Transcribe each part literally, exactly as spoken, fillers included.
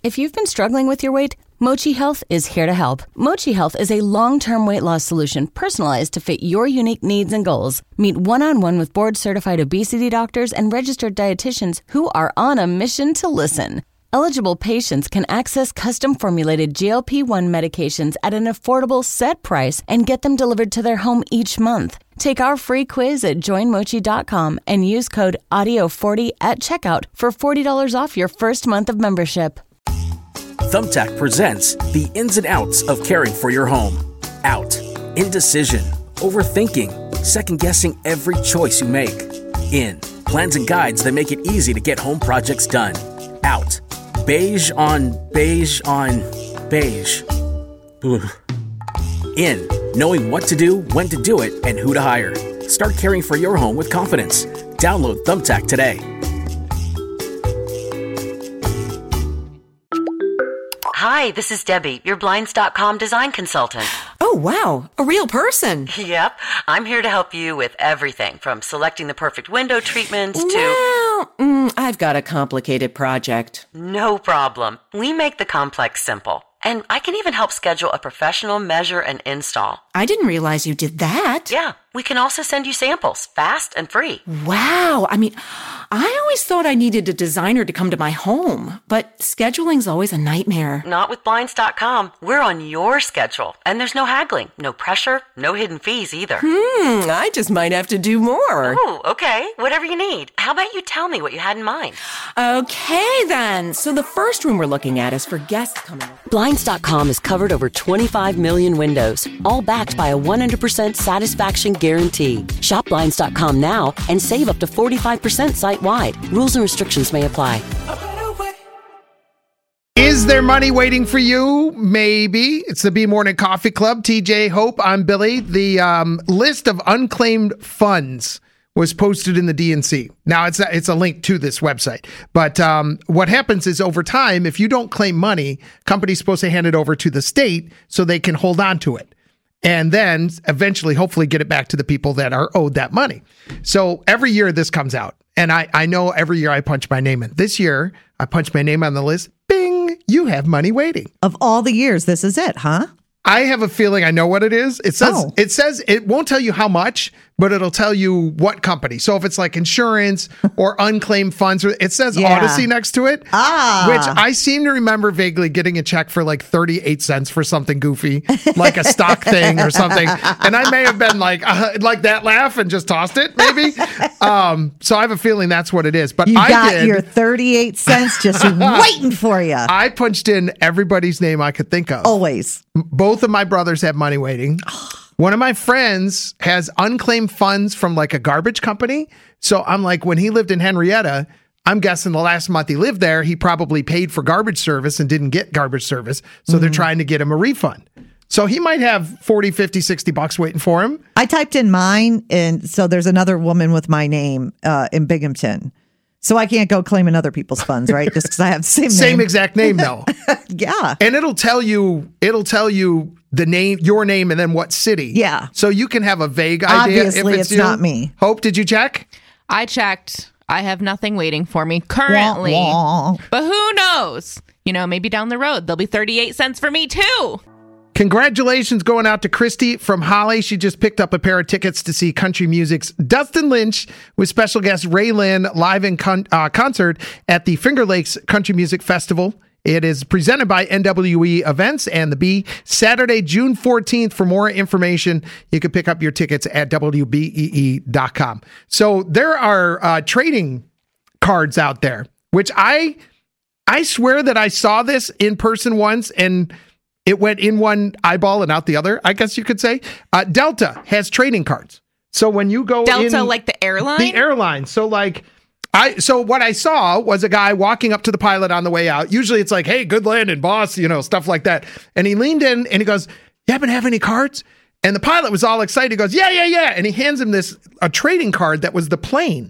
If you've been struggling with your weight, Mochi Health is here to help. Mochi Health is a long-term weight loss solution personalized to fit your unique needs and goals. Meet one-on-one with board-certified obesity doctors and registered dietitians who are on a mission to listen. Eligible patients can access custom-formulated G L P one medications at an affordable set price and get them delivered to their home each month. Take our free quiz at join mochi dot com and use code audio forty at checkout for forty dollars off your first month of membership. Thumbtack presents the ins and outs of caring for your home. Out. Indecision. Overthinking. Second-guessing every choice you make. In. Plans and guides that make it easy to get home projects done. Out. Beige on beige on beige. Ugh. In. Knowing what to do, when to do it, and who to hire. Start caring for your home with confidence. Download Thumbtack today. Hi, this is Debbie, your Blinds dot com design consultant. Oh, wow. A real person. Yep. I'm here to help you with everything from selecting the perfect window treatment to... Well, mm, I've got a complicated project. No problem. We make the complex simple. And I can even help schedule a professional measure and install. I didn't realize you did that. Yeah. We can also send you samples, fast and free. Wow. I mean, I always thought I needed a designer to come to my home, but scheduling's always a nightmare. Not with Blinds dot com. We're on your schedule, and there's no haggling, no pressure, no hidden fees either. Hmm, I just might have to do more. Oh, okay. Whatever you need. How about you tell me what you had in mind? Okay, then. So the first room we're looking at is for guests coming over. Blinds dot com has covered over twenty-five million windows, all backed by a one hundred percent satisfaction guarantee. Shop Blinds dot com now and save up to forty-five percent site-wide. Rules and restrictions may apply. Is there money waiting for you? Maybe. It's the B Morning Coffee Club. T J Hope, I'm Billy. The um, list of unclaimed funds was posted in the D N C. Now, it's a, it's a link to this website. But um, what happens is over time, if you don't claim money, company's supposed to hand it over to the state so they can hold on to it. And then eventually, hopefully, get it back to the people that are owed that money. So every year this comes out. And I, I know every year I punch my name in. This year, I punch my name on the list. Bing! You have money waiting. Of all the years, this is it, huh? I have a feeling I know what it is. It says Oh. it says it won't tell you how much, but it'll tell you what company. So if it's like insurance or unclaimed funds, it says Yeah. Odyssey next to it. Ah. Which I seem to remember vaguely getting a check for like thirty-eight cents for something goofy, like a stock thing or something. And I may have been like, uh, like that laugh and just tossed it, maybe. Um, so I have a feeling that's what it is. But You I got did, your thirty-eight cents just waiting for you. I punched in everybody's name I could think of. Always. Both of my brothers have money waiting. One of my friends has unclaimed funds from like a garbage company. So I'm like, when he lived in Henrietta, I'm guessing the last month he lived there, he probably paid for garbage service and didn't get garbage service. So they're trying to get him a refund. So he might have forty, fifty, sixty bucks waiting for him. I typed in mine, and so there's another woman with my name uh, in Binghamton. So I can't go claiming other people's funds, right? Just because I have the same name. Same exact name though. Yeah. And it'll tell you, it'll tell you the name, your name, and then what city. Yeah. So you can have a vague idea. Obviously, if it's you. not me. Hope, did you check? I checked. I have nothing waiting for me currently. Wah, wah. But who knows? You know, maybe down the road, there'll be thirty-eight cents for me too. Congratulations going out to Christy from Holly. She just picked up a pair of tickets to see country music's Dustin Lynch with special guest Ray Lynn live in con- uh, concert at the Finger Lakes Country Music Festival. It is presented by N W E Events and the Bee, Saturday, June fourteenth. For more information, you can pick up your tickets at W B E E dot com. So there are uh, trading cards out there, which I I swear that I saw this in person once and it went in one eyeball and out the other, I guess you could say. Uh, Delta has trading cards. So when you go Delta, in, like the airline? The airline. So like, I so what I saw was a guy walking up to the pilot on the way out. Usually it's like, hey, good landing, boss, you know, stuff like that. And he leaned in and he goes, you happen to have any cards? And the pilot was all excited. He goes, yeah, yeah, yeah. And he hands him this, a trading card that was the plane.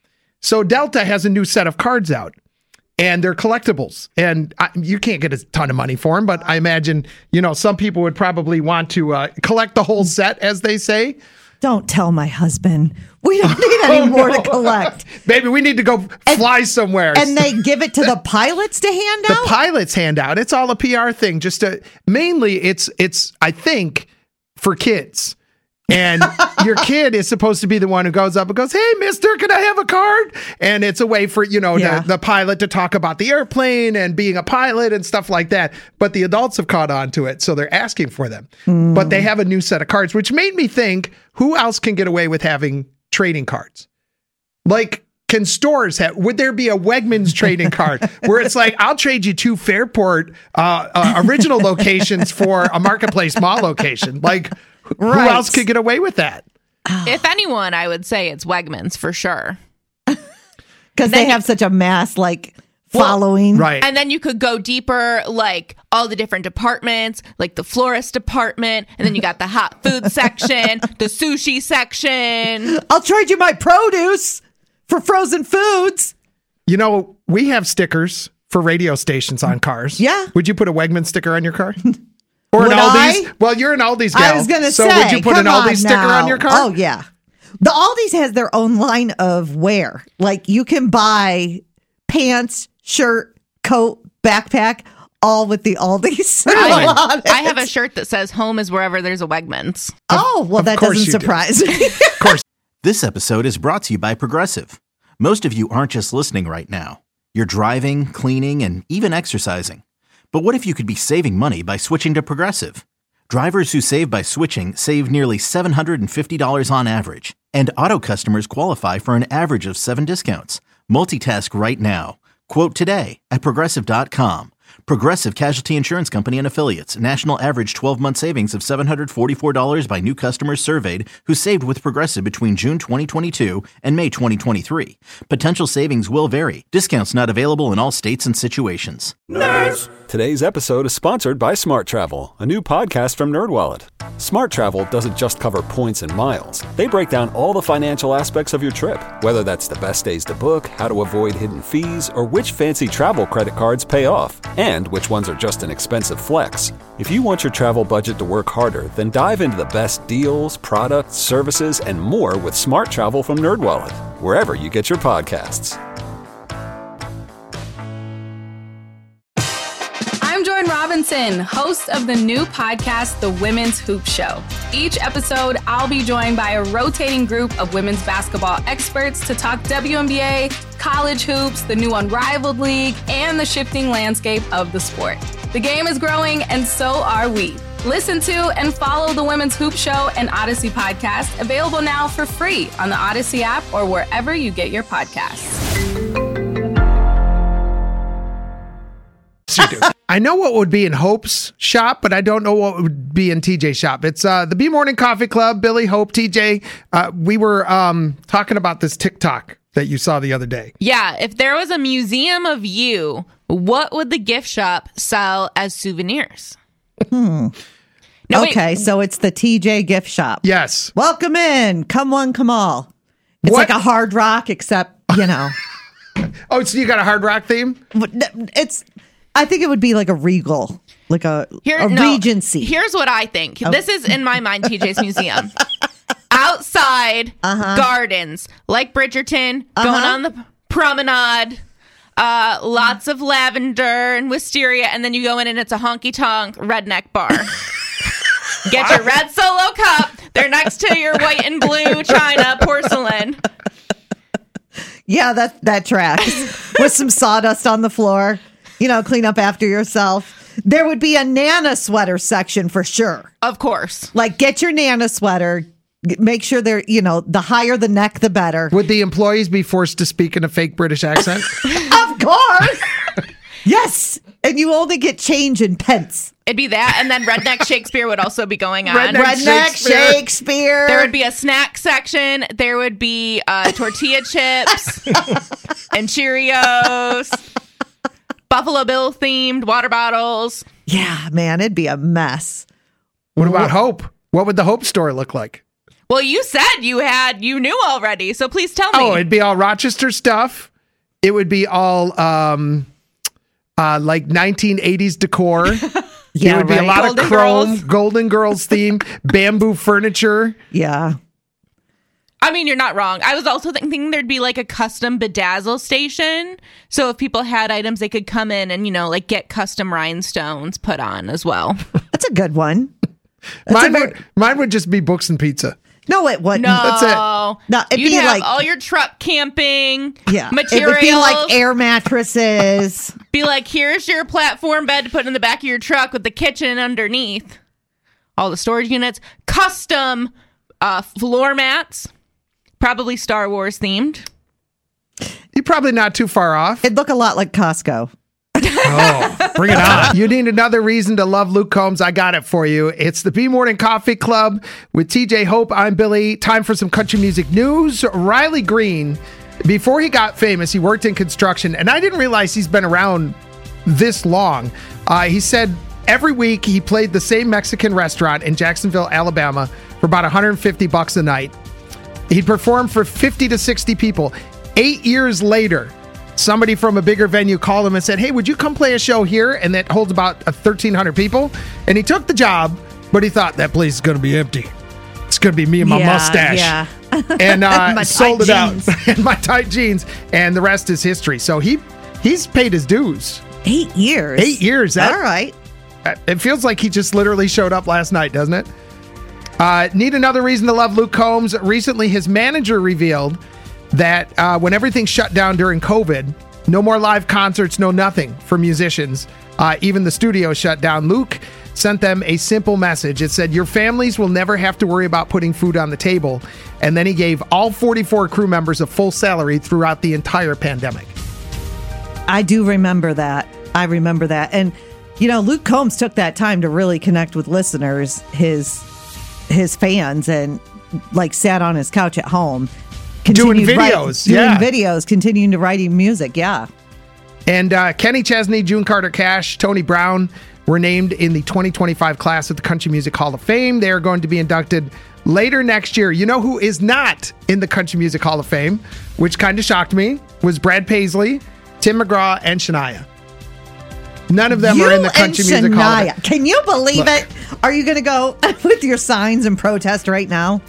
So Delta has a new set of cards out. And they're collectibles. And I, you can't get a ton of money for them, but I imagine, you know, some people would probably want to uh, collect the whole set, as they say. Don't tell my husband. We don't need any Oh, more no. to collect. Baby, we need to go fly And- somewhere. And they give it to the pilots to hand the out? pilots hand out. It's all a P R thing. Just to, mainly, it's it's I think for kids. And your kid is supposed to be the one who goes up and goes, "Hey, mister, can I have a card?" And it's a way for, you know, Yeah. the, the pilot to talk about the airplane and being a pilot and stuff like that. But the adults have caught on to it, so they're asking for them. Mm. But they have a new set of cards, which made me think, who else can get away with having trading cards? Like, can stores have, would there be a Wegmans trading card where it's like, I'll trade you two Fairport uh, uh, original locations for a Marketplace Mall location? Like, who Right. else could get away with that? If anyone, I would say it's Wegmans for sure. Because they have such a mass, like, following. Right. And then you could go deeper, like all the different departments, like the florist department, and then you got the hot food section, the sushi section. I'll trade you my produce for frozen foods. You know, we have stickers for radio stations on cars. Yeah. Would you put a Wegman sticker on your car? Or Would an Aldi's? I? Well, you're an Aldi's gal. I was going to so say, would you put an come Aldi on sticker now. on your car? Oh, yeah. The Aldi's has their own line of wear. Like, you can buy pants, shirt, coat, backpack, all with the Aldi's. I, on it. I have a shirt that says "Home is wherever there's a Wegmans." Oh, well, of that course doesn't you do. surprise me. Of course. This episode is brought to you by Progressive. Most of you aren't just listening right now. You're driving, cleaning, and even exercising. But what if you could be saving money by switching to Progressive? Drivers who save by switching save nearly seven hundred fifty dollars on average. And auto customers qualify for an average of seven discounts. Multitask right now. Quote today at Progressive dot com. Progressive Casualty Insurance Company and Affiliates. National average twelve-month savings of seven hundred forty-four dollars by new customers surveyed who saved with Progressive between June twenty twenty-two and May twenty twenty-three. Potential savings will vary. Discounts not available in all states and situations. Today's episode is sponsored by Smart Travel, a new podcast from NerdWallet. Smart Travel doesn't just cover points and miles. They break down all the financial aspects of your trip, whether that's the best days to book, how to avoid hidden fees, or which fancy travel credit cards pay off, and which ones are just an expensive flex. If you want your travel budget to work harder, then dive into the best deals, products, services, and more with Smart Travel from NerdWallet, wherever you get your podcasts. I'm Jordan Robinson, host of the new podcast, The Women's Hoop Show. Each episode, I'll be joined by a rotating group of women's basketball experts to talk W N B A, college hoops, the new Unrivaled League, and the shifting landscape of the sport. The game is growing, and so are we. Listen to and follow The Women's Hoop Show and Odyssey podcast, available now for free on the Odyssey app or wherever you get your podcasts. You do. I know what would be in Hope's shop, but I don't know what would be in T J's shop. It's uh, the B Morning Coffee Club. Billy, Hope, T J. Uh, we were um, talking about this TikTok that you saw the other day. Yeah, if there was a museum of you, what would the gift shop sell as souvenirs? Hmm. No, wait. Okay, so it's the T J gift shop. Yes. Welcome in. Come one, come all. It's What? like a hard rock, except, you know. Oh, so you got a hard rock theme? It's, I think it would be like a regal, like a, Here- a no, Regency. Here's what I think. Oh. This is, in my mind, T J's museum. Outside Uh-huh. gardens, like Bridgerton, going Uh-huh. on the promenade, uh, lots of lavender and wisteria, and then you go in and it's a honky-tonk redneck bar. Get your red Solo cup. They're next to your white and blue china porcelain. Yeah, that, that tracks. With some sawdust on the floor. You know, clean up after yourself. There would be a Nana sweater section for sure. Of course. Like, get your Nana sweater. G- Make sure they're, you know, the higher the neck, the better. Would the employees be forced to speak in a fake British accent? Of course. Yes. And you only get change in pence. It'd be that, and then Redneck Shakespeare would also be going on. Redneck Redneck Shakespeare. Shakespeare. There would be a snack section. There would be uh, tortilla chips and Cheerios, Buffalo Bill themed water bottles. Yeah, man, it'd be a mess. What about Hope? What would the Hope store look like? Well, you said you had, you knew already, so please tell me. Oh, it'd be all Rochester stuff. It would be all um, uh, like nineteen eighties decor. Yeah, it would be right. a lot Golden of chrome, Girls. Golden Girls theme, bamboo furniture. Yeah. I mean, you're not wrong. I was also thinking there'd be like a custom bedazzle station. So if people had items, they could come in and, you know, like get custom rhinestones put on as well. That's a good one. That's Mine, very- would, mine would just be books and pizza. No, it wouldn't. No, That's it. No, it'd You'd be have like all your truck camping yeah, materials. it would be like air mattresses. Be like, here's your platform bed to put in the back of your truck with the kitchen underneath. All the storage units. Custom uh, floor mats. Probably Star Wars themed. You're probably not too far off. It'd look a lot like Costco. Oh, bring it on. You need another reason to love Luke Combs. I got it for you. It's the B Morning Coffee Club with T J Hope. I'm Billy. Time for some country music news. Riley Green, before he got famous, he worked in construction, and I didn't realize he's been around this long. Uh, he said every week he played the same Mexican restaurant in Jacksonville, Alabama for about one hundred fifty bucks a night. He'd perform for fifty to sixty people. Eight years later, somebody from a bigger venue called him and said, hey, would you come play a show here? And that holds about thirteen hundred people. And he took the job, but he thought that place is going to be empty. It's going to be me and my yeah, mustache. Yeah. And uh, my sold it jeans. out. And my tight jeans. And the rest is history. So he he's paid his dues. Eight years. Eight years. That, All right. It feels like he just literally showed up last night, doesn't it? Uh, need another reason to love Luke Combs. Recently, his manager revealed that uh, when everything shut down during COVID, no more live concerts, no nothing for musicians. Uh, even the studio shut down. Luke sent them a simple message. It said, your families will never have to worry about putting food on the table. And then he gave all forty-four crew members a full salary throughout the entire pandemic. I do remember that. I remember that. And, you know, Luke Combs took that time to really connect with listeners, his his fans, and like sat on his couch at home. Doing videos. Write, doing yeah. videos, continuing to writing music. Yeah. And uh, Kenny Chesney, June Carter Cash, Tony Brown were named in the twenty twenty-five class of the Country Music Hall of Fame. They are going to be inducted later next year. You know who is not in the Country Music Hall of Fame, which kind of shocked me, was Brad Paisley, Tim McGraw, and Shania. None of them you are in the Country and Music Hall of Shania. Fame. Can you believe Look. it? Are you going to go with your signs and protest right now?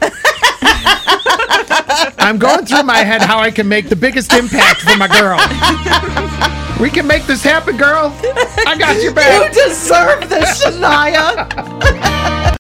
I'm going through my head how I can make the biggest impact for my girl. We can make this happen, girl. I got your back. You deserve this, Shania.